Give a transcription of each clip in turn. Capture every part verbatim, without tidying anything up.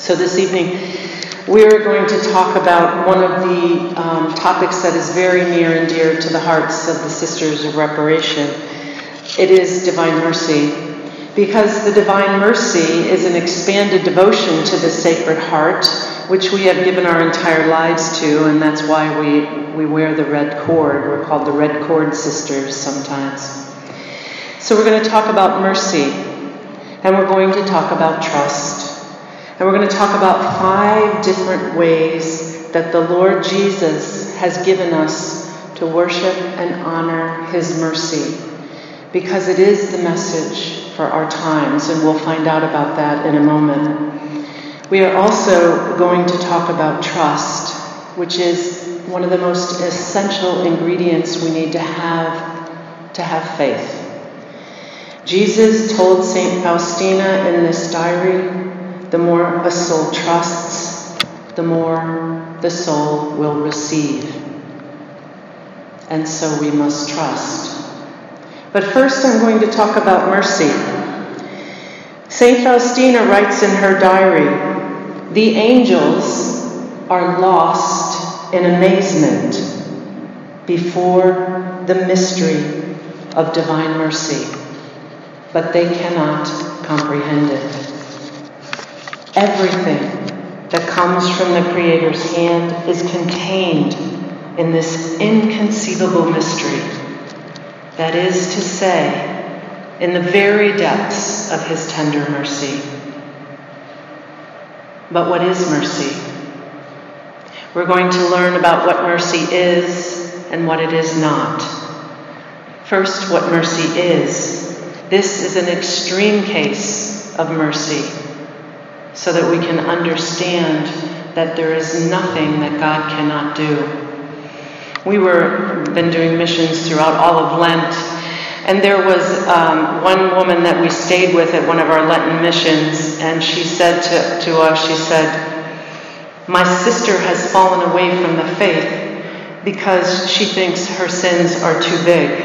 So this evening, we're going to talk about one of the um, topics that is very near and dear to the hearts of the Sisters of Reparation. It is Divine Mercy, because the Divine Mercy is an expanded devotion to the Sacred Heart, which we have given our entire lives to, and that's why we, we wear the red cord. We're called the Red Cord Sisters sometimes. So we're going to talk about mercy, and we're going to talk about trust. And we're going to talk about five different ways that the Lord Jesus has given us to worship and honor His mercy, because it is the message for our times, and we'll find out about that in a moment. We are also going to talk about trust, which is one of the most essential ingredients we need to have to have faith. Jesus told Saint Faustina in this diary, the more a soul trusts, the more the soul will receive. And so we must trust. But first I'm going to talk about mercy. Saint Faustina writes in her diary, "The angels are lost in amazement before the mystery of divine mercy, but they cannot comprehend it." Everything that comes from the Creator's hand is contained in this inconceivable mystery. That is to say, in the very depths of His tender mercy. But what is mercy? We're going to learn about what mercy is and what it is not. First, what mercy is. This is an extreme case of mercy, so that we can understand that there is nothing that God cannot do. We were been doing missions throughout all of Lent, and there was um, one woman that we stayed with at one of our Lenten missions, and she said to, to us, she said, "My sister has fallen away from the faith because she thinks her sins are too big."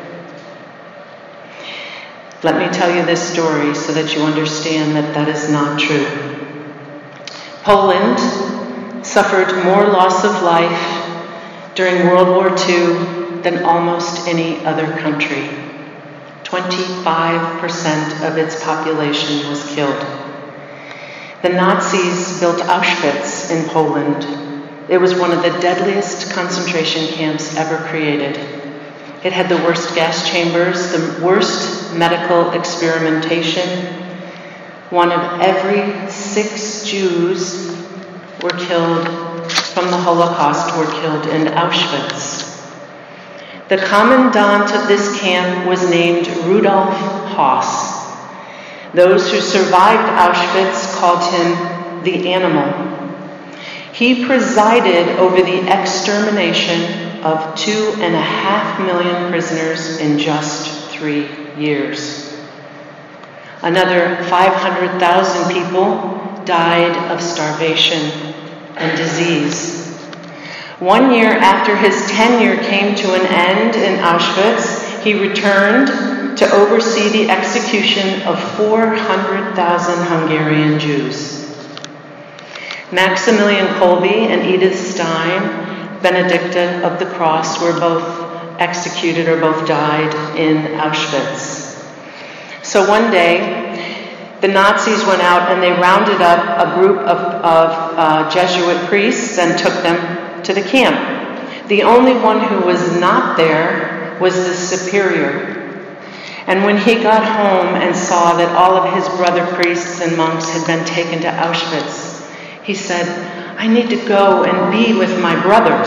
Let me tell you this story so that you understand that that is not true. Poland suffered more loss of life during World War Two than almost any other country. twenty-five percent of its population was killed. The Nazis built Auschwitz in Poland. It was one of the deadliest concentration camps ever created. It had the worst gas chambers, the worst medical experimentation. One of every six Jews were killed from the Holocaust were killed in Auschwitz. The commandant of this camp was named Rudolf Höss. Those who survived Auschwitz called him the Animal. He presided over the extermination of two and a half million prisoners in just three years. Another five hundred thousand people died of starvation and disease. One year after his tenure came to an end in Auschwitz, he returned to oversee the execution of four hundred thousand Hungarian Jews. Maximilian Kolbe and Edith Stein, Benedicta of the Cross, were both executed or both died in Auschwitz. So one day, the Nazis went out and they rounded up a group of, of uh, Jesuit priests and took them to the camp. The only one who was not there was the superior. And when he got home and saw that all of his brother priests and monks had been taken to Auschwitz, he said, "I need to go and be with my brothers."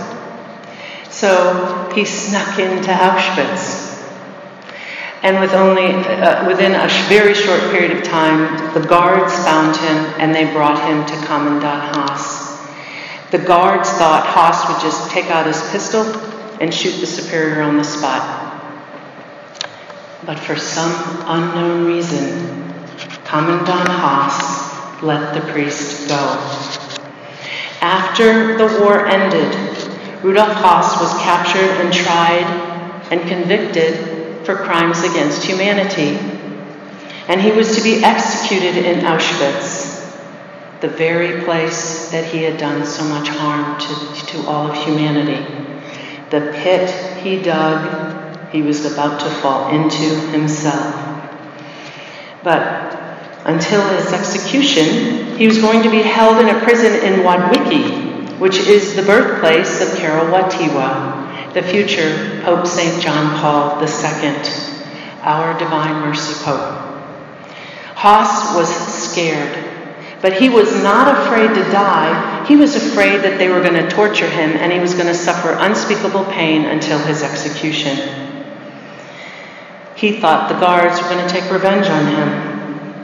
So he snuck into Auschwitz. And with only, uh, within a very short period of time, the guards found him and they brought him to Commandant Höss. The guards thought Höss would just take out his pistol and shoot the superior on the spot. But for some unknown reason, Commandant Höss let the priest go. After the war ended, Rudolf Höss was captured and tried and convicted for crimes against humanity, and he was to be executed in Auschwitz. the very place that he had done so much harm to, to all of humanity. The pit he dug, he was about to fall into himself. But until his execution, he was going to be held in a prison in Wadwiki, which is the birthplace of Karol Wojtyła, the future Pope Saint John Paul the Second, our Divine Mercy Pope. Hus was scared, but he was not afraid to die. He was afraid that they were going to torture him and he was going to suffer unspeakable pain until his execution. He thought the guards were going to take revenge on him.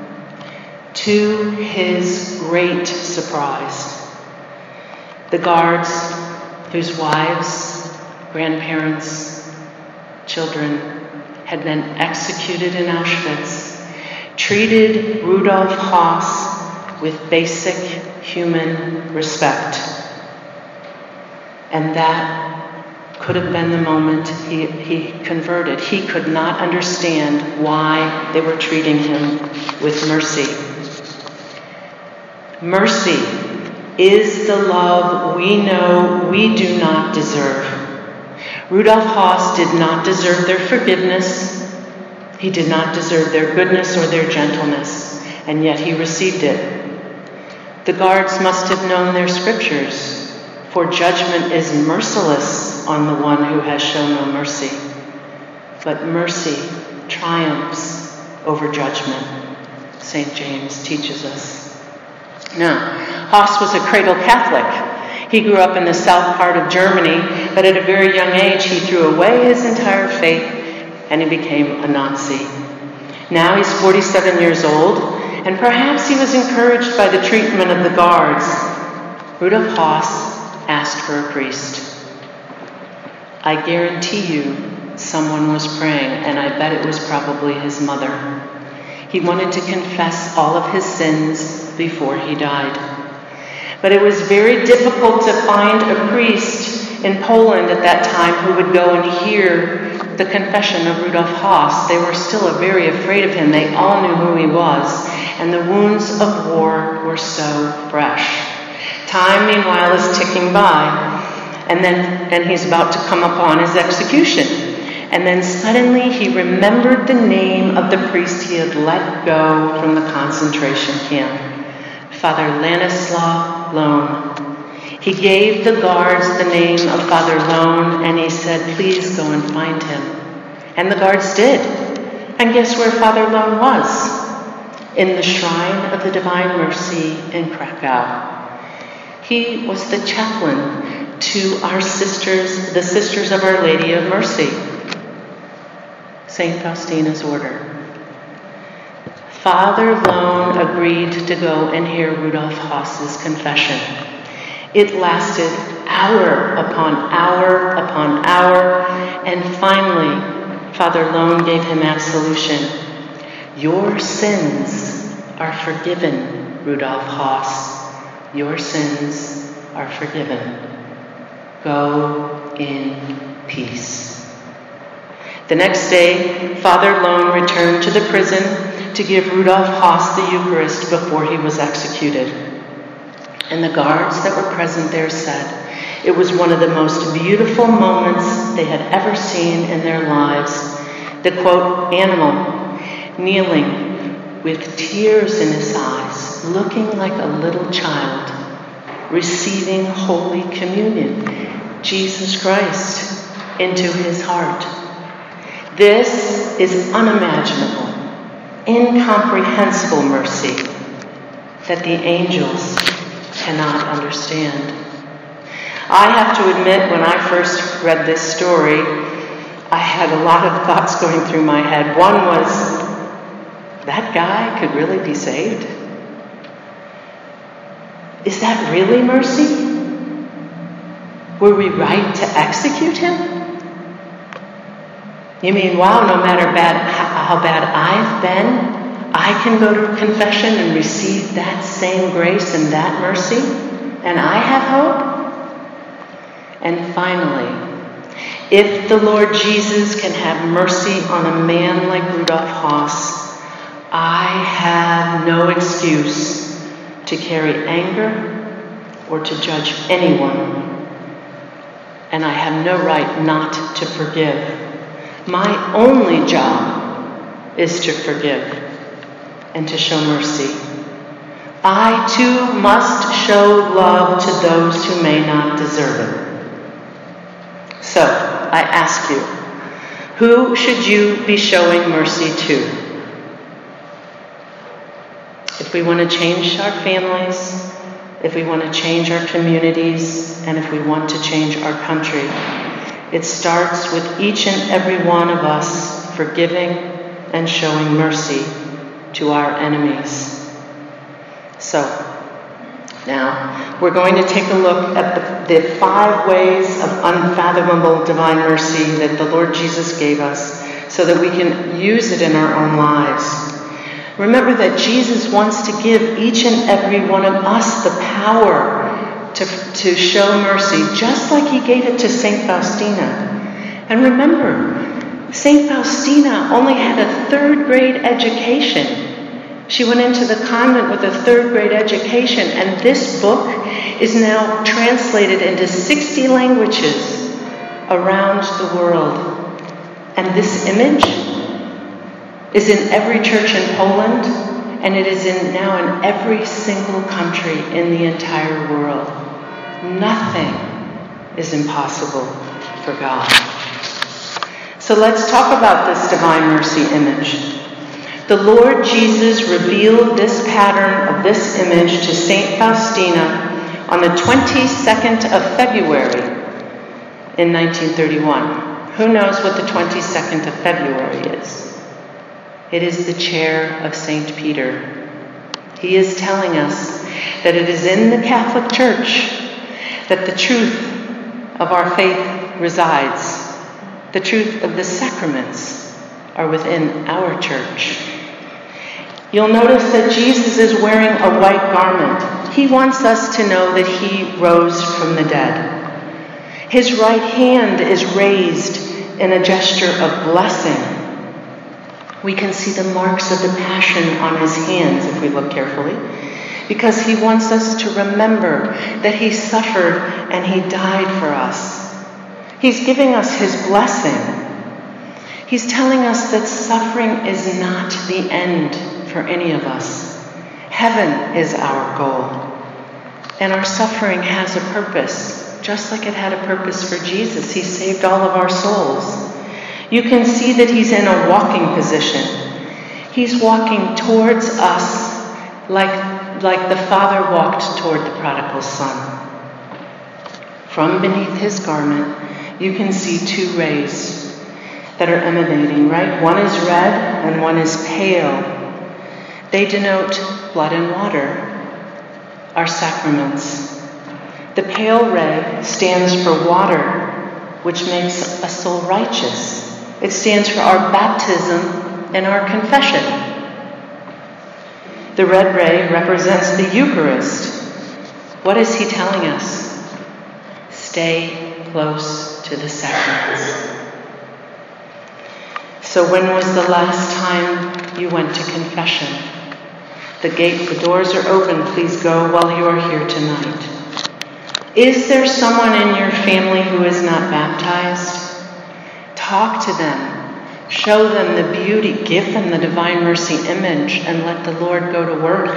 To his great surprise, the guards, whose wives, grandparents, children had been executed in Auschwitz, treated Rudolf Höss with basic human respect. And that could have been the moment he, he converted. He could not understand why they were treating him with mercy. Mercy is the love we know we do not deserve. Rudolf Höss did not deserve their forgiveness. He did not deserve their goodness or their gentleness, and yet he received it. The guards must have known their scriptures, for judgment is merciless on the one who has shown no mercy. But mercy triumphs over judgment, Saint James teaches us. Now, Höss was a cradle Catholic. He grew up in the south part of Germany, but at a very young age he threw away his entire faith and he became a Nazi. Now he's forty-seven years old, and perhaps he was encouraged by the treatment of the guards. Rudolf Höss asked for a priest. I guarantee you someone was praying, and I bet it was probably his mother. He wanted to confess all of his sins before he died. But it was very difficult to find a priest in Poland at that time who would go and hear the confession of Rudolf Höss. They were still very afraid of him. They all knew who he was. And the wounds of war were so fresh. Time, meanwhile, is ticking by. And then, and he's about to come upon his execution. And then suddenly he remembered the name of the priest he had let go from the concentration camp, Father Ladislaw Lone. He gave the guards the name of Father Lone, and he said, please go and find him. And the guards did. And guess where Father Lone was? In the Shrine of the Divine Mercy in Krakow. He was the chaplain to our sisters, the Sisters of Our Lady of Mercy, Saint Faustina's order. Father Lone agreed to go and hear Rudolf Höss's confession. It lasted hour upon hour upon hour, and finally, Father Lone gave him absolution. Your sins are forgiven, Rudolf Höss. Your sins are forgiven. Go in peace. The next day, Father Lone returned to the prison to give Rudolf Höss the Eucharist before he was executed. And the guards that were present there said it was one of the most beautiful moments they had ever seen in their lives. The, quote, animal kneeling with tears in his eyes, looking like a little child, receiving Holy Communion, Jesus Christ, into his heart. This is unimaginable, incomprehensible mercy that the angels cannot understand. I have to admit, when I first read this story, I had a lot of thoughts going through my head. One was, that guy could really be saved? Is that really mercy? Were we right to execute him? You mean, wow, no matter bad, how bad I've been, I can go to confession and receive that same grace and that mercy? And I have hope? And finally, if the Lord Jesus can have mercy on a man like Rudolf Höss, I have no excuse to carry anger or to judge anyone. And I have no right not to forgive. My only job is to forgive and to show mercy. I too must show love to those who may not deserve it. So, I ask you, who should you be showing mercy to? If we want to change our families, if we want to change our communities, and if we want to change our country, it starts with each and every one of us forgiving and showing mercy to our enemies. So, now we're going to take a look at the, the five ways of unfathomable divine mercy that the Lord Jesus gave us so that we can use it in our own lives. Remember that Jesus wants to give each and every one of us the power to, to show mercy, just like he gave it to Saint Faustina. And remember, Saint Faustina only had a third grade education. She went into the convent with a third grade education, and this book is now translated into sixty languages around the world. And this image is in every church in Poland, and it is in now in every single country in the entire world. Nothing is impossible for God. So let's talk about this divine mercy image. The Lord Jesus revealed this pattern of this image to Saint Faustina on the twenty-second of February in nineteen thirty-one. Who knows what the twenty-second of February is? It is the chair of Saint Peter. He is telling us that it is in the Catholic Church that the truth of our faith resides. The truth of the sacraments are within our church. You'll notice that Jesus is wearing a white garment. He wants us to know that he rose from the dead. His right hand is raised in a gesture of blessing. We can see the marks of the passion on his hands if we look carefully, because he wants us to remember that he suffered and he died for us. He's giving us his blessing. He's telling us that suffering is not the end for any of us. Heaven is our goal. And our suffering has a purpose, just like it had a purpose for Jesus. He saved all of our souls. You can see that he's in a walking position. He's walking towards us like, like the Father walked toward the prodigal son. From beneath his garment, you can see two rays that are emanating, right? One is red and one is pale. They denote blood and water, our sacraments. The pale ray stands for water, which makes a soul righteous. It stands for our baptism and our confession. The red ray represents the Eucharist. What is he telling us? Stay close to the sacraments. So when was the last time you went to confession? The gate, the doors are open. Please go while you are here tonight. Is there someone in your family who is not baptized? Talk to them. Show them the beauty. Give them the divine mercy image and let the Lord go to work.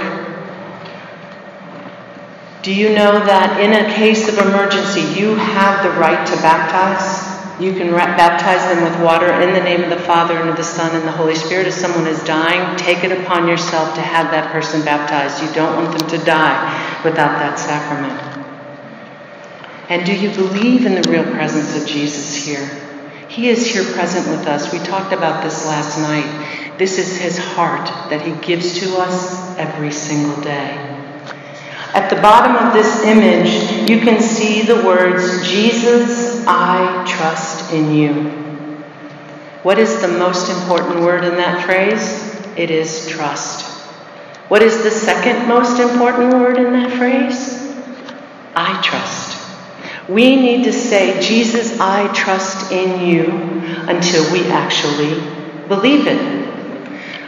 Do you know that in a case of emergency, you have the right to baptize? You can ra- baptize them with water in the name of the Father and of the Son and the Holy Spirit. If someone is dying, take it upon yourself to have that person baptized. You don't want them to die without that sacrament. And do you believe in the real presence of Jesus here? He is here present with us. We talked about this last night. This is his heart that he gives to us every single day. At the bottom of this image, you can see the words, Jesus, I trust in you. What is the most important word in that phrase? It is trust. What is the second most important word in that phrase? I trust. We need to say, Jesus, I trust in you, until we actually believe it.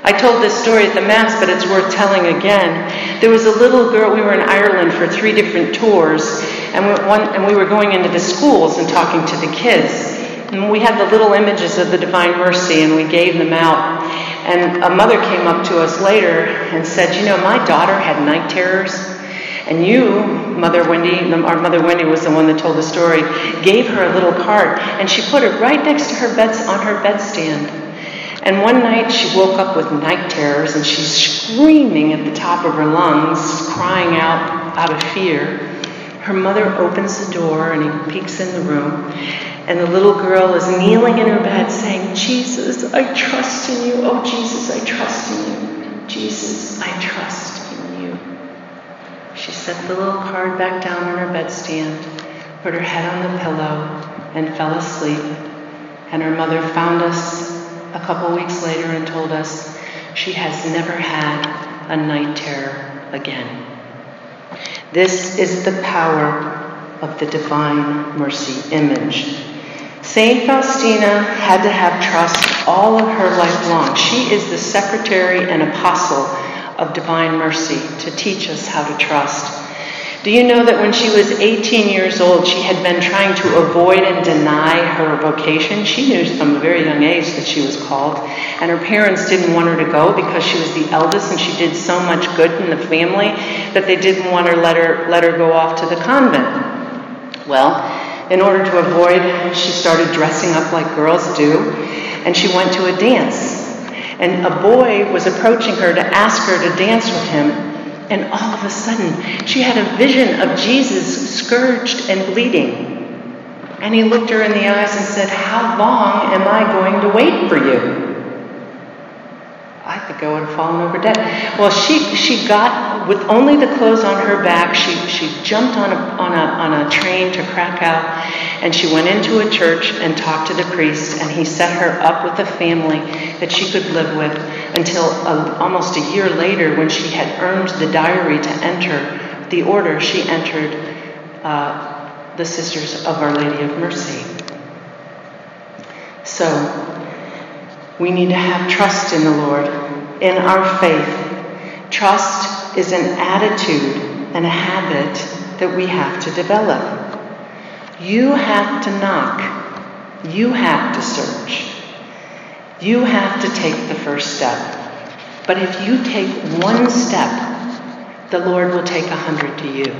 I told this story at the Mass, but it's worth telling again. There was a little girl, we were in Ireland for three different tours, and we, one, and we were going into the schools and talking to the kids. And we had the little images of the Divine Mercy, and we gave them out. And a mother came up to us later and said, you know, my daughter had night terrors, and you, Mother Wendy, our Mother Wendy was the one that told the story, gave her a little card, and she put it right next to her bed, on her bedstand. And one night she woke up with night terrors, and she's screaming at the top of her lungs, crying out out of fear. Her mother opens the door, and he peeks in the room, and the little girl is kneeling in her bed saying, Jesus, I trust in you. Oh, Jesus, I trust in you. Jesus, I trust in you. She set the little card back down on her bedstand, put her head on the pillow, and fell asleep. And her mother found us a couple weeks later and told us she has never had a night terror again. This is the power of the Divine Mercy image. Saint Faustina had to have trust all of her life long. She is the secretary and apostle of Divine Mercy to teach us how to trust. Do you know that when she was eighteen years old, she had been trying to avoid and deny her vocation? She knew from a very young age that she was called, and her parents didn't want her to go because she was the eldest and she did so much good in the family that they didn't want to let her, let her go off to the convent. Well, in order to avoid, she started dressing up like girls do, and she went to a dance. And a boy was approaching her to ask her to dance with him. And all of a sudden, she had a vision of Jesus scourged and bleeding. And he looked her in the eyes and said, how long am I going to wait for you? I think I would have fallen over dead. Well, she she got, with only the clothes on her back, she, she jumped on a, on, a, on a train to Krakow, and she went into a church and talked to the priest, and he set her up with a family that she could live with until a, almost a year later, when she had earned the diary to enter the order, she entered uh, the Sisters of Our Lady of Mercy. So, we need to have trust in the Lord, in our faith. Trust is an attitude and a habit that we have to develop. You have to knock. You have to search. You have to take the first step. But if you take one step, the Lord will take a hundred to you.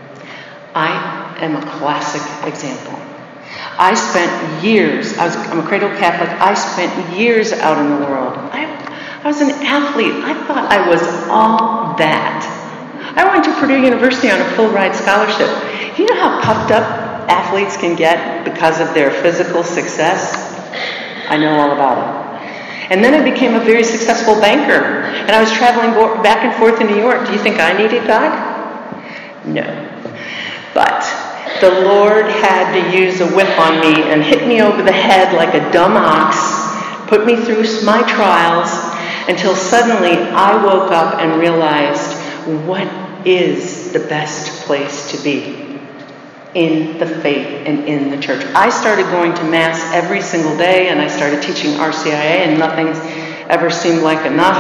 I am a classic example. I spent years, I was, I'm a cradle Catholic, I spent years out in the world. I, I was an athlete. I thought I was all that. I went to Purdue University on a full ride scholarship. You know how puffed up athletes can get because of their physical success? I know all about it. And then I became a very successful banker. And I was traveling back and forth in New York. Do you think I needed God? No. But the Lord had to use a whip on me and hit me over the head like a dumb ox, put me through my trials, until suddenly I woke up and realized, what is the best place to be? In the faith and in the church. I started going to Mass every single day, and I started teaching R C I A, and nothing's ever seemed like enough.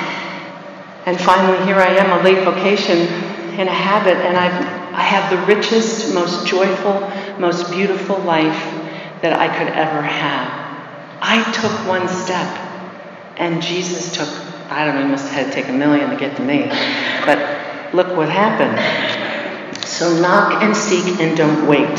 And finally, here I am, a late vocation in a habit, and I've I have the richest, most joyful, most beautiful life that I could ever have. I took one step, and Jesus took, I don't know, he must have had to take a million to get to me. But look what happened. So knock and seek and don't wait.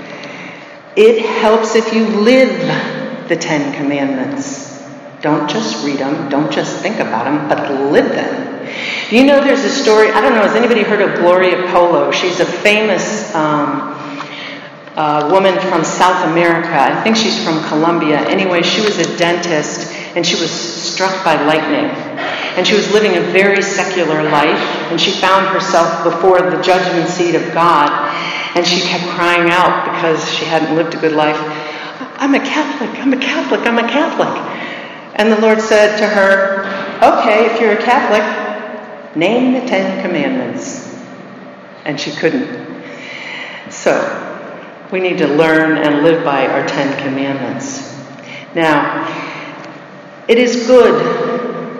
It helps if you live the Ten Commandments. Don't just read them, don't just think about them, but live them. You know, there's a story, I don't know, has anybody heard of Gloria Polo? She's a famous um, uh, woman from South America. I think she's from Colombia. Anyway, she was a dentist, and she was struck by lightning. And she was living a very secular life, and she found herself before the judgment seat of God, and she kept crying out because she hadn't lived a good life. I'm a Catholic, I'm a Catholic, I'm a Catholic. And the Lord said to her, okay, if you're a Catholic, name the Ten Commandments. And she couldn't. So, we need to learn and live by our Ten Commandments. Now, it is good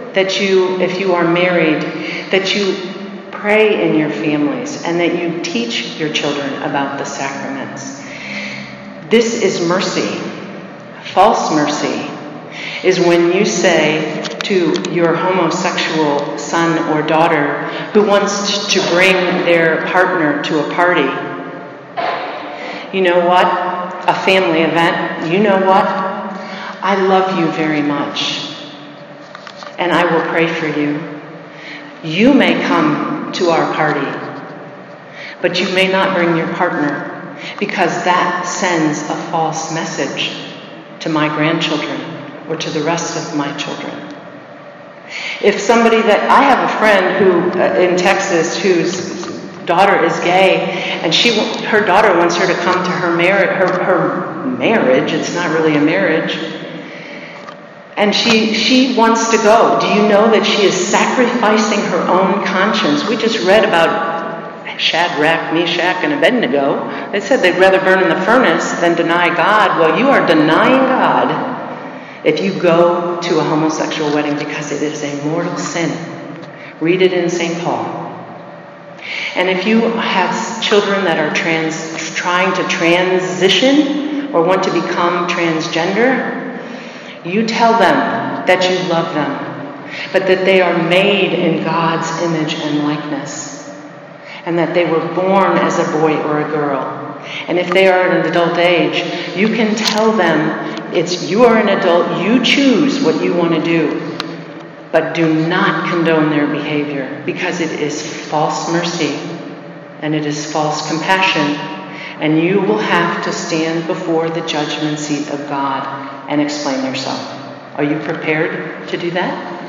that you, if you are married, that you pray in your families and that you teach your children about the sacraments. This is mercy. False mercy is when you say to your homosexual son or daughter who wants to bring their partner to a party, you know what? A family event, you know what? I love you very much, and I will pray for you. You may come to our party, but you may not bring your partner, because that sends a false message to my grandchildren or to the rest of my children. If somebody that, I have a friend who, uh, in Texas, whose daughter is gay, and she, her daughter wants her to come to her, mar- her, her marriage, it's not really a marriage, and she, she wants to go. Do you know that she is sacrificing her own conscience? We just read about Shadrach, Meshach, and Abednego. They said they'd rather burn in the furnace than deny God. Well, you are denying God if you go to a homosexual wedding, because it is a mortal sin. Read it in Saint Paul. And if you have children that are trans, trying to transition or want to become transgender, you tell them that you love them, but that they are made in God's image and likeness, and that they were born as a boy or a girl. And if they are at an adult age, you can tell them, it's you are an adult, you choose what you want to do, but do not condone their behavior, because it is false mercy and it is false compassion, and you will have to stand before the judgment seat of God and explain yourself. Are you prepared to do that?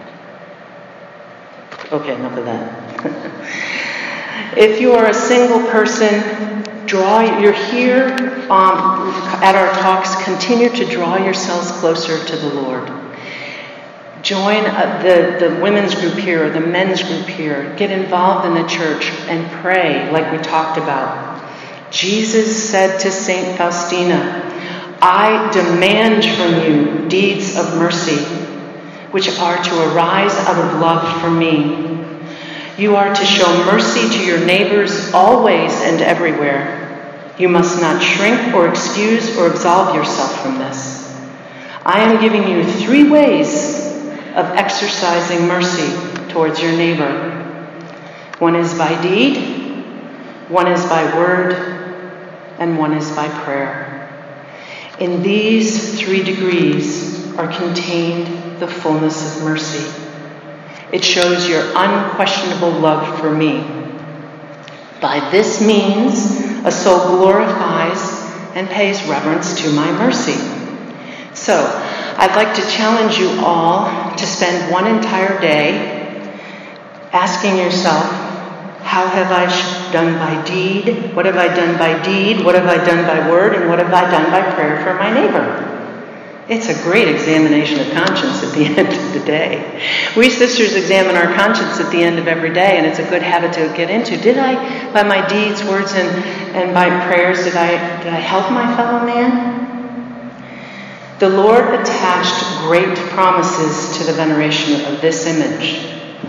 Okay, enough of that. If you are a single person, draw, you're here um, at our talks, continue to draw yourselves closer to the Lord. Join uh, the, the women's group here or the men's group here. Get involved in the church and pray like we talked about. Jesus said to Saint Faustina, I demand from you deeds of mercy, which are to arise out of love for me. You are to show mercy to your neighbors always and everywhere. You must not shrink or excuse or absolve yourself from this. I am giving you three ways of exercising mercy towards your neighbor. One is by deed, one is by word, and one is by prayer. In these three degrees are contained the fullness of mercy. It shows your unquestionable love for me. By this means, a soul glorifies and pays reverence to my mercy. So, I'd like to challenge you all to spend one entire day asking yourself, how have I done by deed? What have I done by deed? What have I done by word? And what have I done by prayer for my neighbor? It's a great examination of conscience at the end of the day. We sisters examine our conscience at the end of every day, and it's a good habit to get into. Did I, by my deeds, words, and, and by prayers, did I, did I help my fellow man? The Lord attached great promises to the veneration of this image.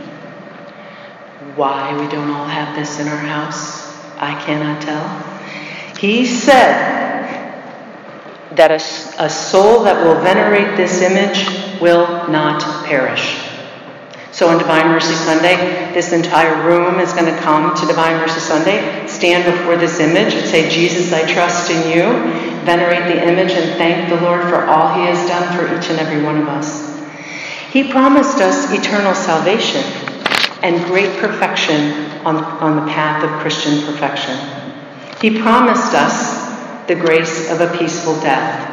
Why we don't all have this in our house, I cannot tell. He said that a, a soul that will venerate this image will not perish. So on Divine Mercy Sunday, this entire room is going to come to Divine Mercy Sunday, stand before this image and say, Jesus, I trust in you. Venerate the image and thank the Lord for all he has done for each and every one of us. He promised us eternal salvation and great perfection on, on the path of Christian perfection. He promised us the grace of a peaceful death.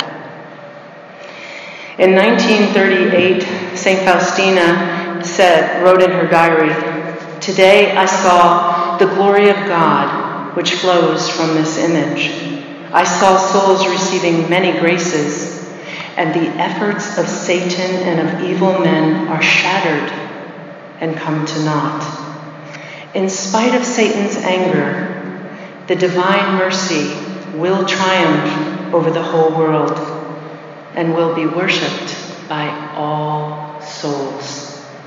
In nineteen thirty-eight, Saint Faustina said, wrote in her diary, today I saw the glory of God which flows from this image. I saw souls receiving many graces, and the efforts of Satan and of evil men are shattered and come to naught. In spite of Satan's anger, the divine mercy will triumph over the whole world and will be worshipped by all souls.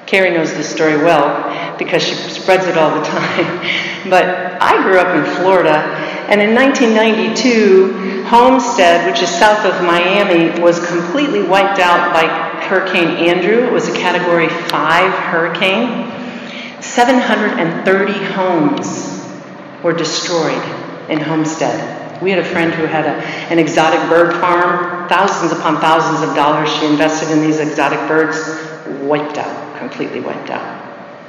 Carrie knows this story well because she spreads it all the time. But I grew up in Florida, and in nineteen ninety-two, Homestead, which is south of Miami, was completely wiped out by Hurricane Andrew. It was a Category five hurricane. seven hundred thirty homes were destroyed in Homestead. We had a friend who had a, an exotic bird farm. Thousands upon thousands of dollars she invested in these exotic birds. Wiped out, completely wiped out.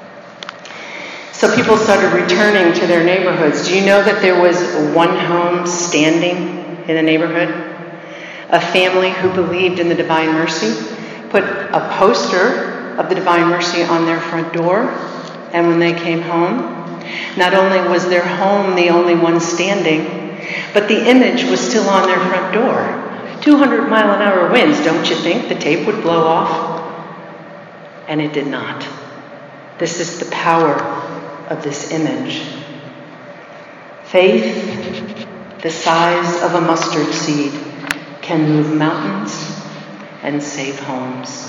So people started returning to their neighborhoods. Do you know that there was one home standing in a neighborhood? A family who believed in the Divine Mercy put a poster of the Divine Mercy on their front door, and when they came home, not only was their home the only one standing, but the image was still on their front door. two hundred mile an hour winds, don't you think the tape would blow off? And it did not. This is the power of this image. Faith, the size of a mustard seed, can move mountains and save homes.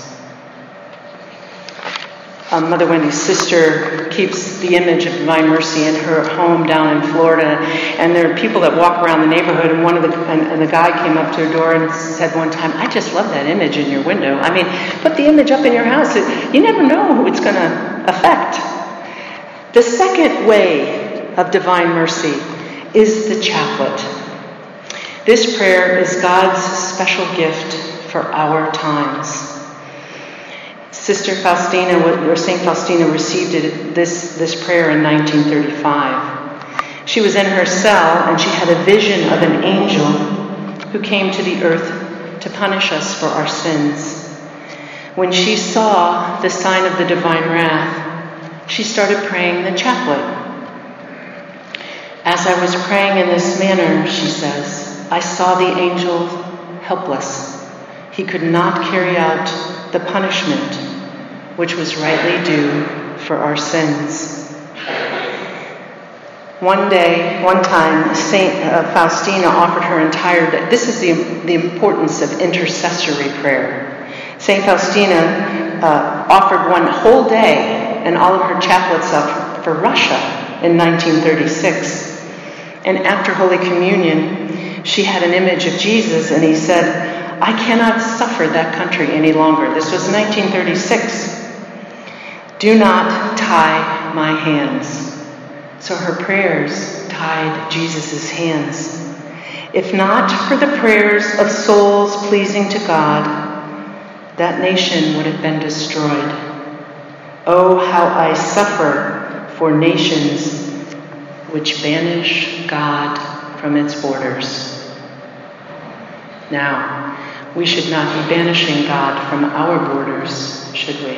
Um, Mother Wendy's sister keeps the image of Divine Mercy in her home down in Florida, and there are people that walk around the neighborhood, and one of the and, and the guy came up to her door and said one time, "I just love that image in your window. I mean, put the image up in your house. It, you never know who it's going to affect." The second way of Divine Mercy is the chaplet. This prayer is God's special gift for our times. Sister Faustina, or Saint Faustina, received it, this, this prayer in nineteen thirty-five. She was in her cell, and she had a vision of an angel who came to the earth to punish us for our sins. When she saw the sign of the divine wrath, she started praying the chaplet. As I was praying in this manner, she says, I saw the angel helpless. He could not carry out the punishment which was rightly due for our sins. One day, one time, Saint uh, Faustina offered her entire day. This is the, the importance of intercessory prayer. Saint Faustina uh, offered one whole day and all of her chaplets up for Russia in nineteen thirty-six. And after Holy Communion, she had an image of Jesus, and he said, I cannot suffer that country any longer. This was nineteen thirty-six. Do not tie my hands. So her prayers tied Jesus' hands. If not for the prayers of souls pleasing to God, that nation would have been destroyed. Oh, how I suffer for nations which banish God from its borders. Now, we should not be banishing God from our borders, should we?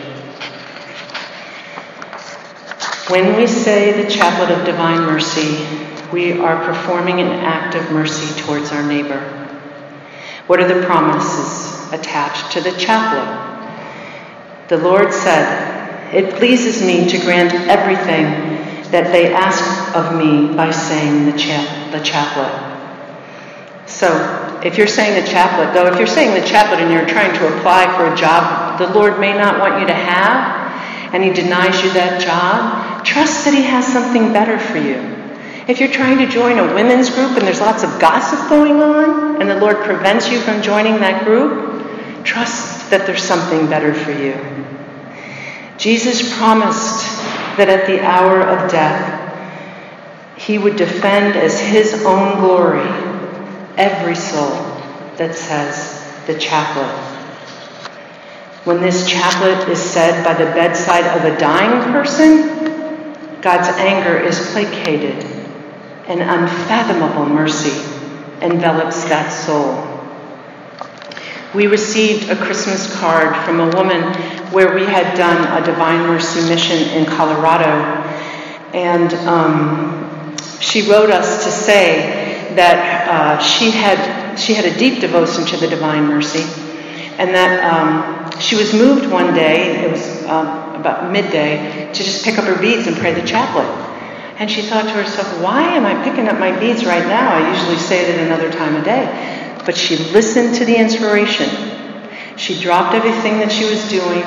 When we say the Chaplet of Divine Mercy, we are performing an act of mercy towards our neighbor. What are the promises attached to the chaplet? The Lord said, it pleases me to grant everything that they ask of me by saying the, cha- the chaplet. So, if you're saying the chaplet, though, if you're saying the chaplet and you're trying to apply for a job the Lord may not want you to have, and he denies you that job, trust that he has something better for you. If you're trying to join a women's group and there's lots of gossip going on, and the Lord prevents you from joining that group, trust that there's something better for you. Jesus promised that at the hour of death, he would defend as his own glory every soul that says the chaplet. When this chaplet is said by the bedside of a dying person, God's anger is placated, and unfathomable mercy envelops that soul. We received a Christmas card from a woman where we had done a Divine Mercy mission in Colorado, and um, she wrote us to say that uh, she had she had a deep devotion to the Divine Mercy, and that um, she was moved one day, it was um, about midday, to just pick up her beads and pray the chaplet. And she thought to herself, why am I picking up my beads right now? I usually say it at another time of day. But she listened to the inspiration. She dropped everything that she was doing,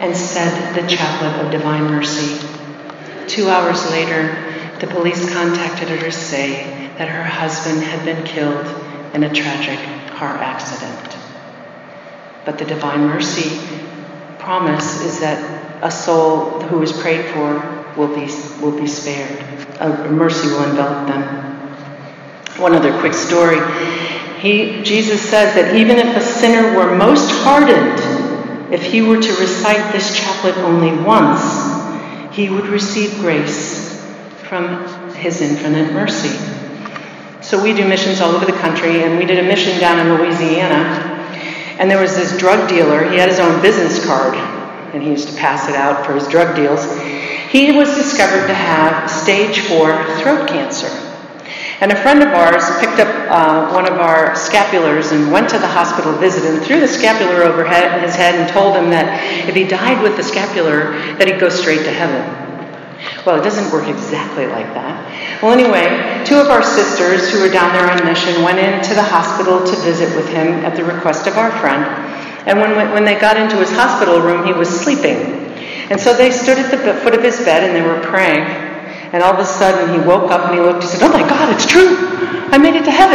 and said the chaplet of Divine Mercy. Two hours later, the police contacted her to say that her husband had been killed in a tragic car accident. But the Divine Mercy promise is that a soul who is prayed for will be will be spared. A mercy will envelop them. One other quick story. He, Jesus says that even if a sinner were most hardened, if he were to recite this chaplet only once, he would receive grace from his infinite mercy. So we do missions all over the country, and we did a mission down in Louisiana, and there was this drug dealer. He had his own business card, and he used to pass it out for his drug deals. He was discovered to have stage four throat cancer. And a friend of ours picked up uh, one of our scapulars and went to the hospital, visited him, threw the scapular over head, his head and told him that if he died with the scapular, that he'd go straight to heaven. Well, it doesn't work exactly like that. Well, anyway, two of our sisters who were down there on mission went into the hospital to visit with him at the request of our friend. And when, when they got into his hospital room, he was sleeping. And so they stood at the foot of his bed and they were praying. And all of a sudden he woke up and he looked, he said, "Oh my God, it's true! I made it to heaven!"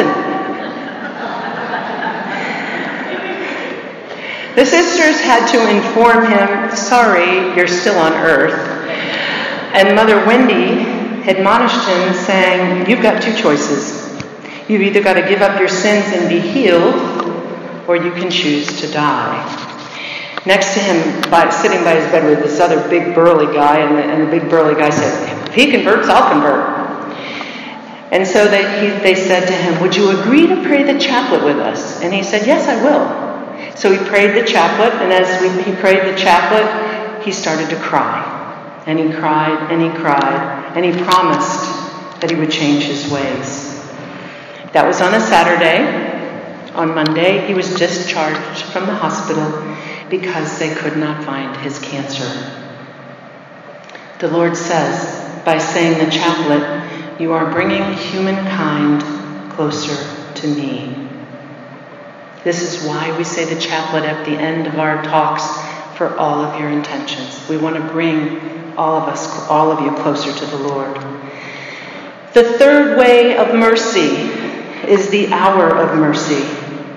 The sisters had to inform him, "Sorry, you're still on earth." And Mother Wendy admonished him, saying, "You've got two choices. You've either got to give up your sins and be healed, or you can choose to die." Next to him, by, sitting by his bed, with this other big burly guy, and the, and the big burly guy said, "If he converts, I'll convert." And so they, he, they said to him, "Would you agree to pray the chaplet with us?" And he said, "Yes, I will." So he prayed the chaplet, and as we, he prayed the chaplet, he started to cry. And he cried, and he cried, and he promised that he would change his ways. That was on a Saturday. On Monday, he was discharged from the hospital because they could not find his cancer. The Lord says, by saying the chaplet, you are bringing humankind closer to me. This is why we say the chaplet at the end of our talks for all of your intentions. We want to bring all of us, all of you closer to the Lord. The third way of mercy is the hour of mercy.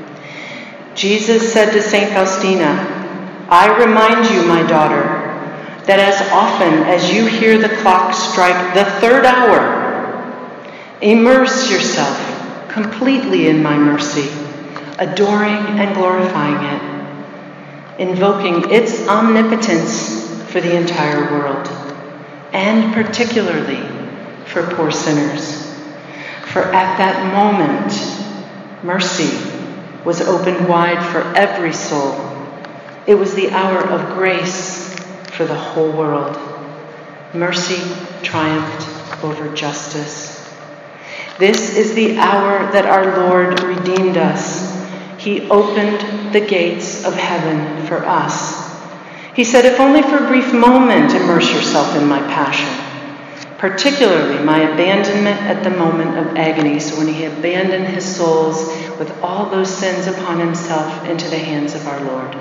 Jesus said to Saint Faustina, "I remind you, my daughter, that as often as you hear the clock strike the third hour, immerse yourself completely in my mercy, adoring and glorifying it, invoking its omnipotence for the entire world, and particularly for poor sinners. For at that moment, mercy was opened wide for every soul. It was the hour of grace for the whole world. Mercy triumphed over justice. This is the hour that our Lord redeemed us. He opened the gates of heaven for us. He said, if only for a brief moment, immerse yourself in my passion, particularly my abandonment at the moment of agony." So when he abandoned his souls with all those sins upon himself into the hands of our Lord.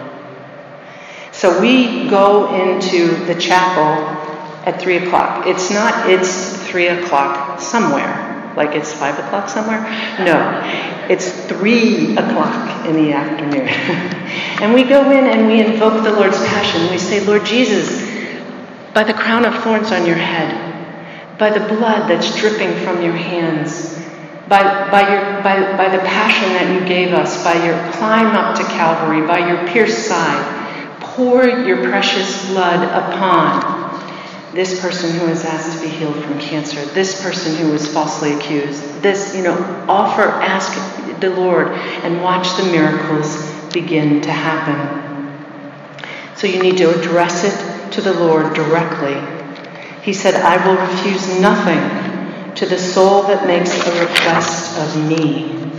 So we go into the chapel at three o'clock. It's not, it's three o'clock somewhere, like it's five o'clock somewhere. No, it's three o'clock in the afternoon. And we go in and we invoke the Lord's passion. We say, "Lord Jesus, by the crown of thorns on your head, by the blood that's dripping from your hands, by, by, your, by, by the passion that you gave us, by your climb up to Calvary, by your pierced side, pour your precious blood upon this person who is asked to be healed from cancer, this person who was falsely accused, this, you know, offer, ask the Lord, and watch the miracles begin to happen." So you need to address it to the Lord directly. He said, "I will refuse nothing to the soul that makes a request of me."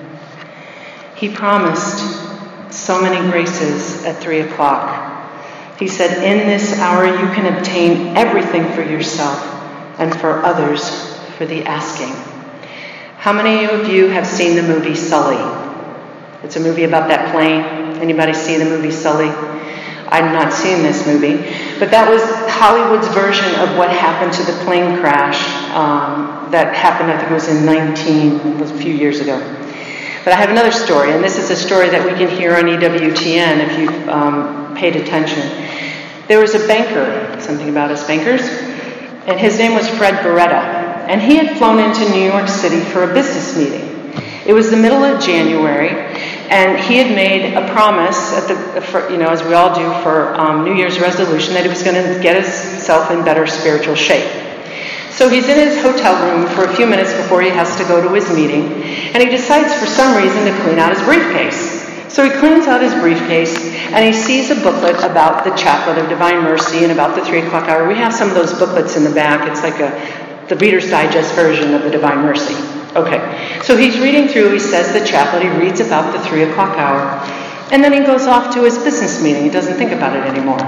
He promised so many graces at three o'clock. He said, in this hour you can obtain everything for yourself and for others for the asking. How many of you have seen the movie Sully? It's a movie about that plane. Anybody see the movie Sully? I'd not seen this movie, but that was Hollywood's version of what happened to the plane crash um, that happened, I think it was in nineteen, it was a few years ago. But I have another story, and this is a story that we can hear on E W T N if you've um, paid attention. There was a banker, something about us bankers, and his name was Fred Beretta, and he had flown into New York City for a business meeting. It was the middle of January, and he had made a promise, at the, for, you know, as we all do for um, New Year's resolution, that he was going to get himself in better spiritual shape. So he's in his hotel room for a few minutes before he has to go to his meeting, and he decides for some reason to clean out his briefcase. So he cleans out his briefcase, and he sees a booklet about the Chaplet of Divine Mercy and about the three o'clock hour. We have some of those booklets in the back. It's like a the Reader's Digest version of the Divine Mercy. Okay, so he's reading through, he says the chaplet, he reads about the three o'clock hour, and then he goes off to his business meeting. He doesn't think about it anymore.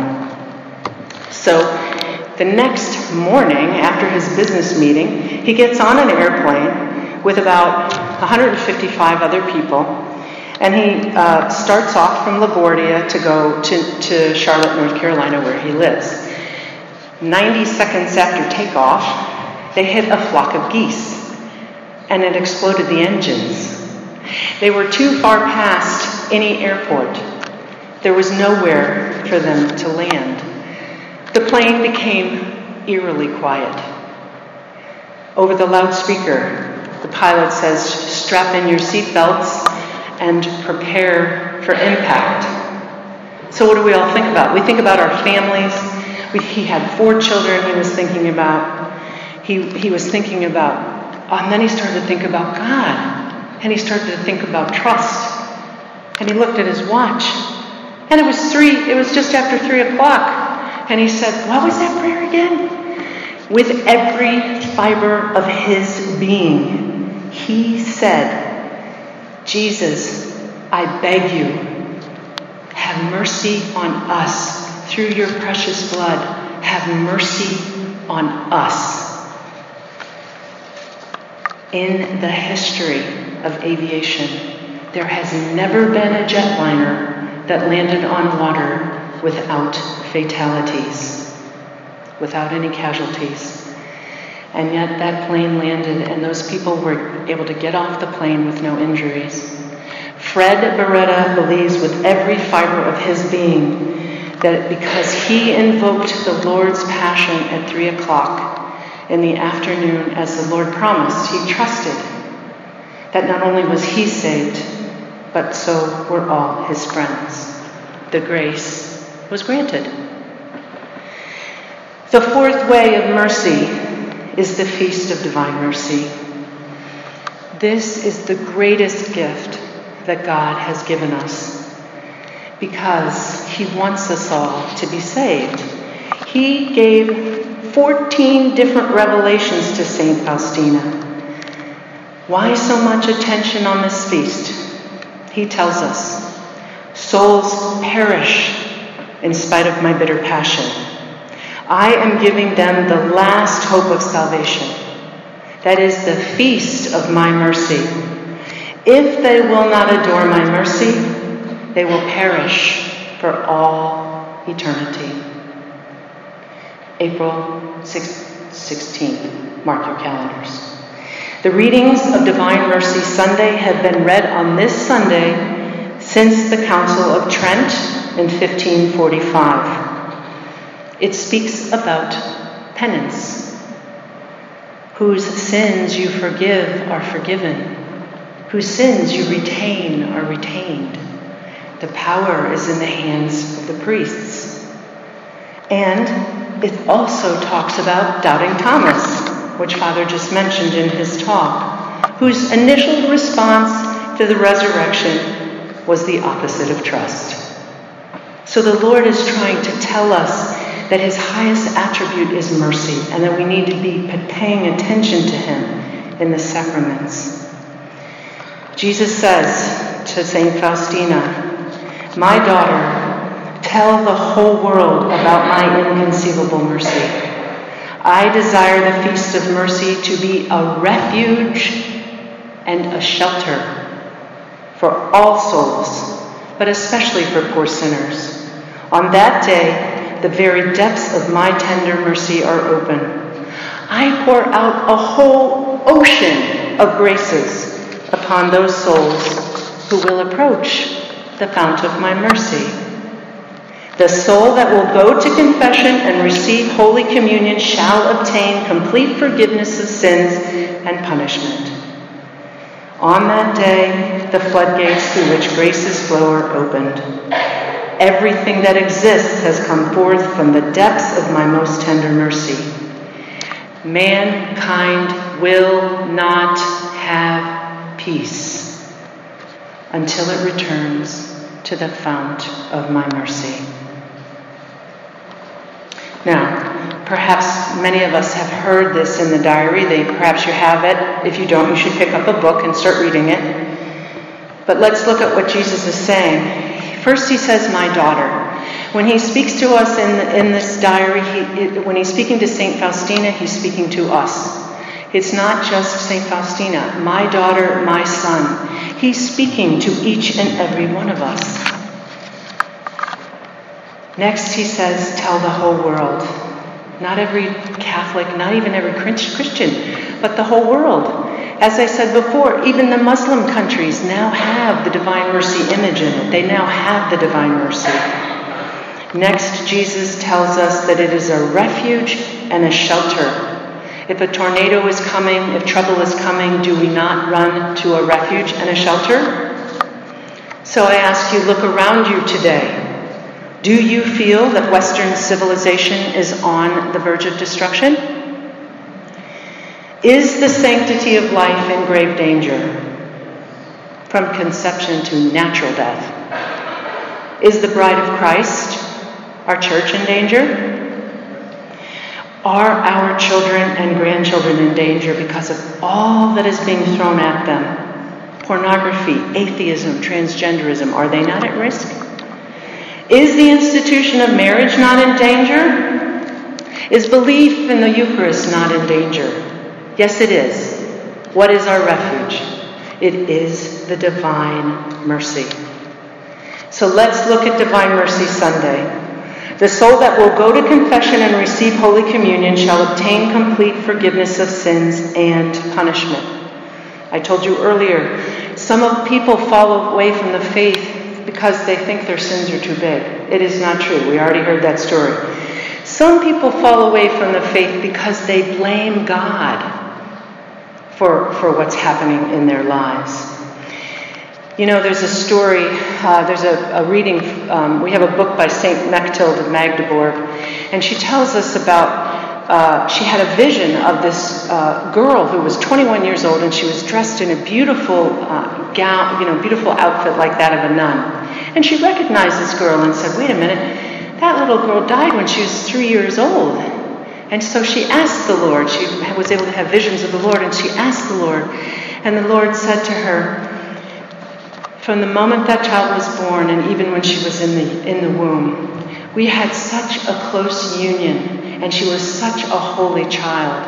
So the next morning, after his business meeting, he gets on an airplane with about one hundred fifty-five other people, and he uh, starts off from LaGuardia to go to, to Charlotte, North Carolina, where he lives. ninety seconds after takeoff, they hit a flock of geese, and it exploded the engines. They were too far past any airport. There was nowhere for them to land. The plane became eerily quiet. Over the loudspeaker, the pilot says, "Strap in your seatbelts and prepare for impact." So what do we all think about? We think about our families. We, he had four children he was thinking about. He, he was thinking about, oh, and then he started to think about God. And he started to think about trust. And he looked at his watch. And it was three, it was just after three o'clock. And he said, what was that prayer again? With every fiber of his being, he said, Jesus, I beg you, have mercy on us. Through your precious blood, have mercy on us. In the history of aviation, there has never been a jetliner that landed on water without fatalities, without any casualties. And yet that plane landed, and those people were able to get off the plane with no injuries. Fred Beretta believes with every fiber of his being that because he invoked the Lord's passion at three o'clock in the afternoon as the Lord promised, he trusted that not only was he saved, but so were all his friends. The grace was granted. The fourth way of mercy is the Feast of Divine Mercy. This is the greatest gift that God has given us because he wants us all to be saved. He gave fourteen different revelations to Saint Faustina. Why so much attention on this feast? He tells us, souls perish in spite of my bitter passion. I am giving them the last hope of salvation. That is the feast of my mercy. If they will not adore my mercy, they will perish for all eternity. April sixteenth. Mark your calendars. The readings of Divine Mercy Sunday have been read on this Sunday since the Council of Trent in fifteen forty-five. It speaks about penance. Whose sins you forgive are forgiven. Whose sins you retain are retained. The power is in the hands of the priests. And it also talks about doubting Thomas, which Father just mentioned in his talk, whose initial response to the resurrection was the opposite of trust. So the Lord is trying to tell us that his highest attribute is mercy, and that we need to be paying attention to him in the sacraments. Jesus says to Saint Faustina, my daughter, tell the whole world about my inconceivable mercy. I desire the Feast of Mercy to be a refuge and a shelter for all souls, but especially for poor sinners. On that day, the very depths of my tender mercy are open. I pour out a whole ocean of graces upon those souls who will approach the fount of my mercy. The soul that will go to confession and receive Holy Communion shall obtain complete forgiveness of sins and punishment. On that day, the floodgates through which graces flow are opened. Everything that exists has come forth from the depths of my most tender mercy. Mankind will not have peace until it returns to the fount of my mercy. Now, perhaps many of us have heard this in the diary. They, perhaps you have it. If you don't, you should pick up a book and start reading it. But let's look at what Jesus is saying. First, he says, my daughter. When he speaks to us in, in this diary, he, it, when he's speaking to Saint Faustina, he's speaking to us. It's not just Saint Faustina, my daughter, my son. He's speaking to each and every one of us. Next, he says, tell the whole world. Not every Catholic, not even every Christian, but the whole world. As I said before, even the Muslim countries now have the Divine Mercy image in it. They now have the Divine Mercy. Next, Jesus tells us that it is a refuge and a shelter. If a tornado is coming, if trouble is coming, do we not run to a refuge and a shelter? So I ask you, look around you today. Do you feel that Western civilization is on the verge of destruction? Is the sanctity of life in grave danger? From conception to natural death. Is the bride of Christ, our church, in danger? Are our children and grandchildren in danger because of all that is being thrown at them? Pornography, atheism, transgenderism, are they not at risk? Is the institution of marriage not in danger? Is belief in the Eucharist not in danger? Yes, it is. What is our refuge? It is the Divine Mercy. So let's look at Divine Mercy Sunday. The soul that will go to confession and receive Holy Communion shall obtain complete forgiveness of sins and punishment. I told you earlier, some of people fall away from the faith because they think their sins are too big. It is not true. We already heard that story. Some people fall away from the faith because they blame God for, for what's happening in their lives. You know, there's a story, uh, there's a, a reading, um, we have a book by Saint Mechtild of Magdeburg, and she tells us about, uh, she had a vision of this uh, girl who was twenty-one years old, and she was dressed in a beautiful uh, gown, you know, beautiful outfit like that of a nun. And she recognized this girl and said, wait a minute, that little girl died when she was three years old. And so she asked the Lord, she was able to have visions of the Lord, and she asked the Lord, and the Lord said to her, from the moment that child was born, and even when she was in the in the womb, we had such a close union, and she was such a holy child.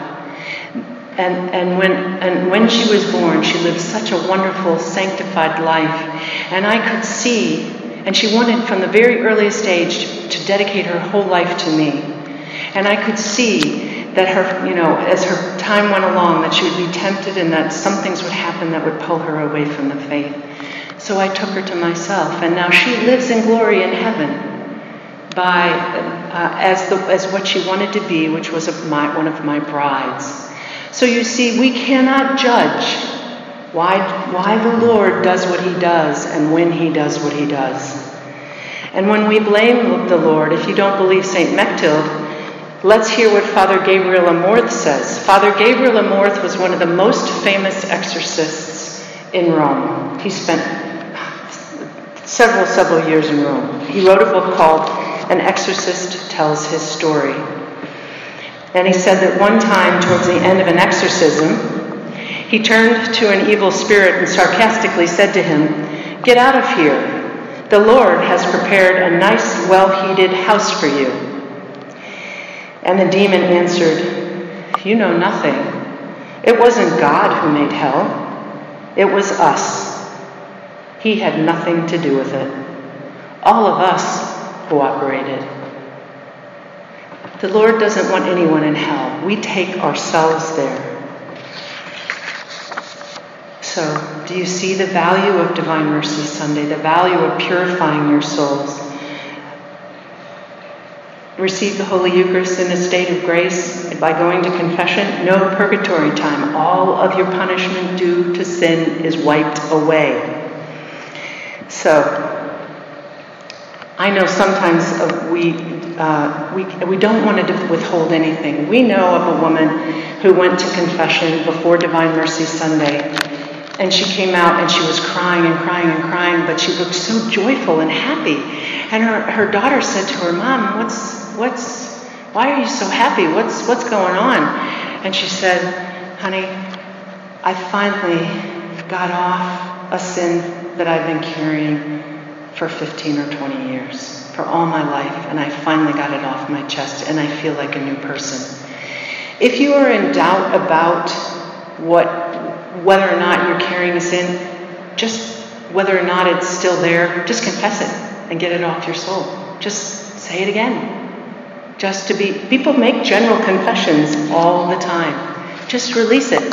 And and when and when she was born, she lived such a wonderful, sanctified life. And I could see, and she wanted from the very earliest age to dedicate her whole life to me. And I could see that her, you know, as her time went along, that she would be tempted, and that some things would happen that would pull her away from the faith. So I took her to myself, and now she lives in glory in heaven by uh, as the as what she wanted to be, which was a, my, one of my brides. So you see, we cannot judge why why the Lord does what he does and when he does what he does. And when we blame the Lord, if you don't believe Saint Mechtild, let's hear what Father Gabriel Amorth says. Father Gabriel Amorth was one of the most famous exorcists in Rome. He spent several, several years in Rome. He wrote a book called An Exorcist Tells His Story. And he said that one time, towards the end of an exorcism, he turned to an evil spirit and sarcastically said to him, "Get out of here. The Lord has prepared a nice, well-heated house for you." And the demon answered, "You know nothing. It wasn't God who made hell. It was us. He had nothing to do with it. All of us cooperated. The Lord doesn't want anyone in hell. We take ourselves there. So, do you see the value of Divine Mercy Sunday, the value of purifying your souls? Receive the Holy Eucharist in a state of grace by going to confession. No purgatory time. All of your punishment due to sin is wiped away. So, I know sometimes uh, we, uh, we we don't want to withhold anything. We know of a woman who went to confession before Divine Mercy Sunday, and she came out and she was crying and crying and crying, but she looked so joyful and happy. And her, her daughter said to her, "Mom, what's what's why are you so happy? What's what's going on?" And she said, "Honey, I finally got off a sin that I've been carrying for fifteen or twenty years, for all my life, and I finally got it off my chest, and I feel like a new person." If you are in doubt about what, whether or not you're carrying a sin, just whether or not it's still there, just confess it and get it off your soul. Just say it again. Just to be, people make general confessions all the time. Just release it.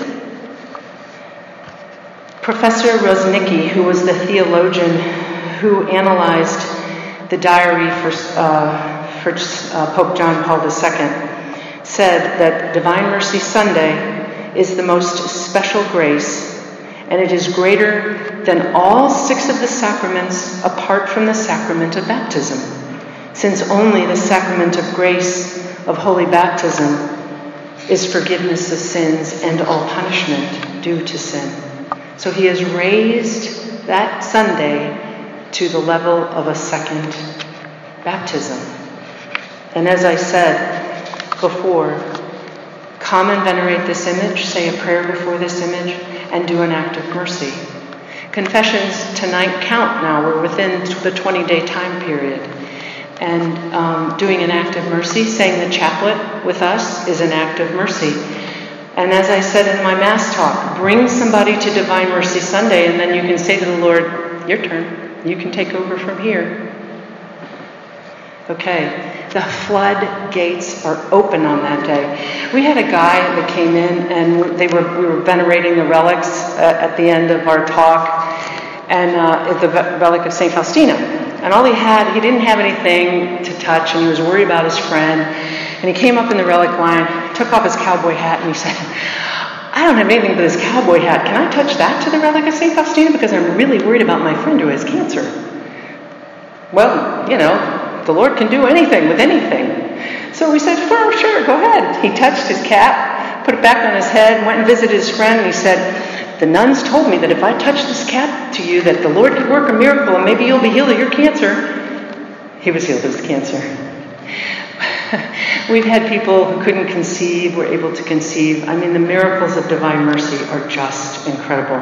Professor Rosnicki, who was the theologian who analyzed the diary for, uh, for uh, Pope John Paul the Second, said that Divine Mercy Sunday is the most special grace, and it is greater than all six of the sacraments apart from the sacrament of baptism, since only the sacrament of grace of holy baptism is forgiveness of sins and all punishment due to sin. So he has raised that Sunday to the level of a second baptism. And as I said before, come and venerate this image, say a prayer before this image, and do an act of mercy. Confessions tonight count now. We're within the twenty-day time period. And um, doing an act of mercy, saying the chaplet with us, is an act of mercy. And as I said in my Mass talk, bring somebody to Divine Mercy Sunday, and then you can say to the Lord, your turn. You can take over from here. Okay, the floodgates are open on that day. We had a guy that came in, and they were we were venerating the relics uh, at the end of our talk, and uh, the relic of Saint Faustina. And all he had, he didn't have anything to touch, and he was worried about his friend. And he came up in the relic line, took off his cowboy hat, and he said, "I don't have anything but this cowboy hat. Can I touch that to the relic of Saint Faustina? Because I'm really worried about my friend who has cancer." Well, you know, the Lord can do anything with anything. So we said, sure, sure, go ahead. He touched his cap, put it back on his head, went and visited his friend, and he said, "The nuns told me that if I touch this cap to you, that the Lord could work a miracle, and maybe you'll be healed of your cancer." He was healed of his cancer. We've had people who couldn't conceive, were able to conceive. I mean, the miracles of Divine Mercy are just incredible.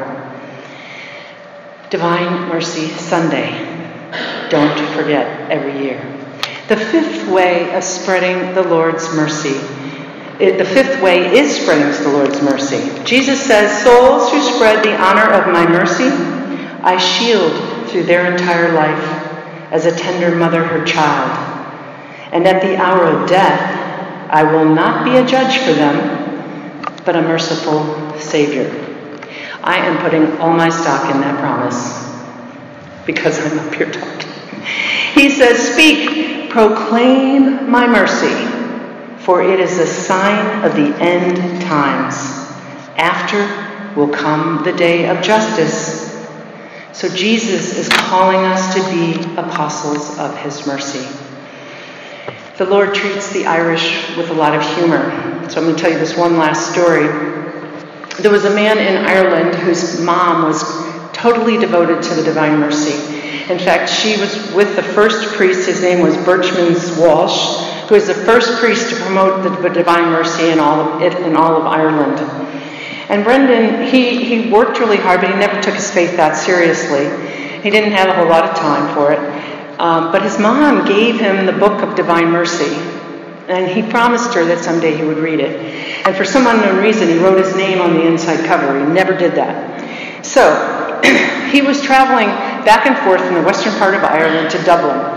Divine Mercy Sunday. Don't forget every year. The fifth way of spreading the Lord's mercy. It, the fifth way is spreading the Lord's mercy. Jesus says, "Souls who spread the honor of my mercy, I shield through their entire life as a tender mother her child. And at the hour of death, I will not be a judge for them, but a merciful Savior." I am putting all my stock in that promise because I'm up here talking. He says, "Speak, proclaim my mercy, for it is a sign of the end times. After will come the day of justice." So Jesus is calling us to be apostles of his mercy. The Lord treats the Irish with a lot of humor. So I'm going to tell you this one last story. There was a man in Ireland whose mom was totally devoted to the Divine Mercy. In fact, she was with the first priest. His name was Birchman's Walsh, who was the first priest to promote the Divine Mercy in all of it, in all of Ireland. And Brendan, he, he worked really hard, but he never took his faith that seriously. He didn't have a whole lot of time for it. Um, but his mom gave him the book of Divine Mercy, and he promised her that someday he would read it. And for some unknown reason, he wrote his name on the inside cover. He never did that. So he was traveling back and forth from the western part of Ireland to Dublin.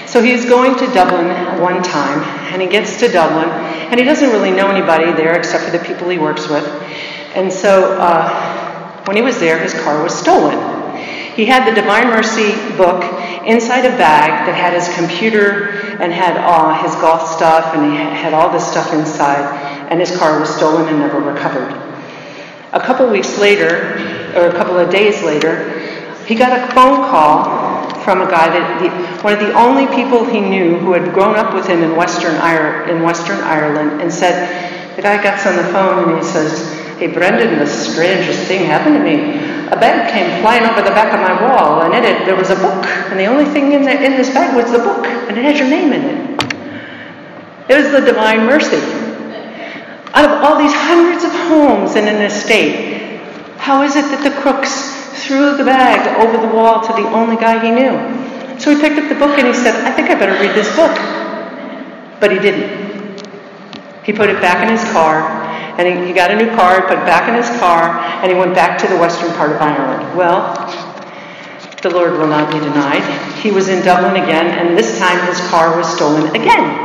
So he's going to Dublin at one time, and he gets to Dublin, and he doesn't really know anybody there except for the people he works with. And so uh, when he was there, his car was stolen. He had the Divine Mercy book inside a bag that had his computer and had uh, his golf stuff, and he had all this stuff inside, and his car was stolen and never recovered. A couple weeks later, or a couple of days later, he got a phone call from a guy that the, one of the only people he knew who had grown up with him in Western Ire, in Western Ireland, and said, the guy gets on the phone and he says, "Hey Brendan, the strangest thing happened to me. A bag came flying over the back of my wall, and in it there was a book, and the only thing in, the, in this bag was the book, and it had your name in it. It was the Divine Mercy. Out of all these hundreds of homes in an estate, how is it that the crooks threw the bag over the wall to the only guy he knew?" So he picked up the book and he said, "I think I better read this book." But he didn't. He put it back in his car, and he, he got a new car, he put it back in his car, and he went back to the western part of Ireland. Well, the Lord will not be denied. He was in Dublin again, and this time his car was stolen again.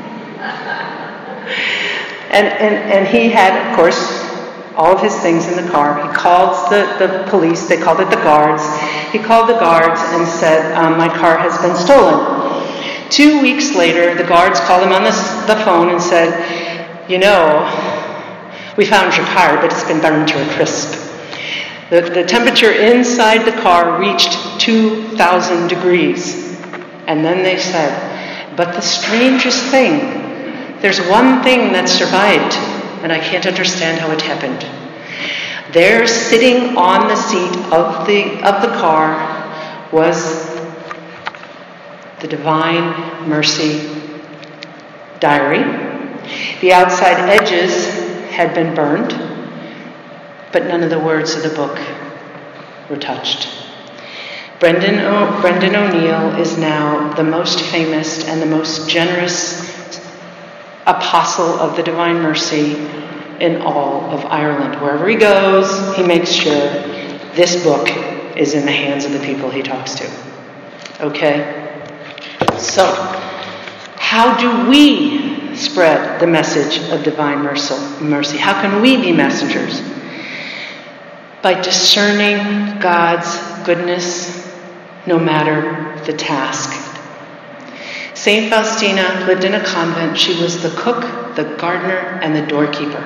And, and, and he had, of course, all of his things in the car. He called the, the police, they called it the guards. He called the guards and said, um, "My car has been stolen." Two weeks later, the guards called him on the, the phone and said, "You know, we found your car, but it's been burned to a crisp. The, the temperature inside the car reached two thousand degrees. And then they said, "But the strangest thing, there's one thing that survived, and I can't understand how it happened. There, sitting on the seat of the of the car, was the Divine Mercy diary. The outside edges had been burned, but none of the words of the book were touched." Brendan, o- Brendan O'Neill is now the most famous and the most generous apostle of the Divine Mercy in all of Ireland. Wherever he goes, he makes sure this book is in the hands of the people he talks to. Okay? So, how do we spread the message of divine mercy? How can we be messengers? By discerning God's goodness no matter the task. Saint Faustina lived in a convent. She was the cook, the gardener, and the doorkeeper.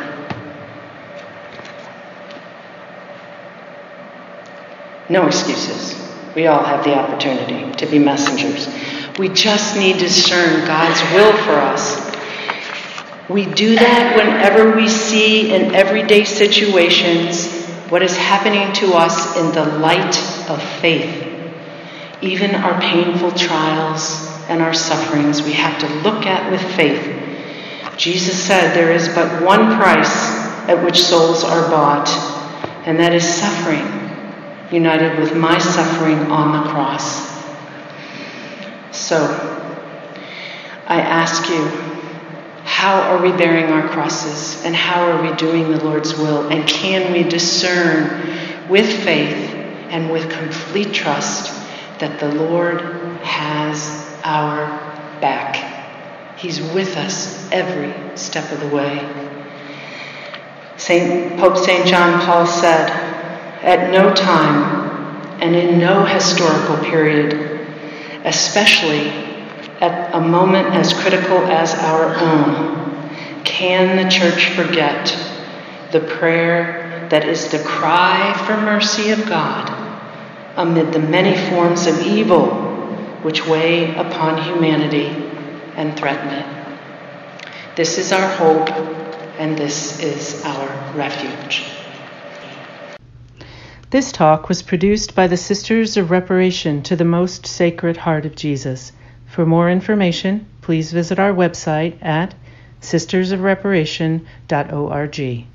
No excuses. We all have the opportunity to be messengers. We just need to discern God's will for us. We do that whenever we see in everyday situations what is happening to us in the light of faith. Even our painful trials and our sufferings we have to look at with faith. Jesus said there is but one price at which souls are bought, and that is suffering, united with my suffering on the cross. So, I ask you, how are we bearing our crosses, and how are we doing the Lord's will? And can we discern with faith and with complete trust that the Lord has our back? He's with us every step of the way. Saint Pope Saint John Paul said, "At no time and in no historical period, especially at a moment as critical as our own, can the Church forget the prayer that is the cry for mercy of God amid the many forms of evil which weigh upon humanity and threaten it. This is our hope, and this is our refuge." This talk was produced by the Sisters of Reparation to the Most Sacred Heart of Jesus. For more information, please visit our website at sisters of reparation dot org.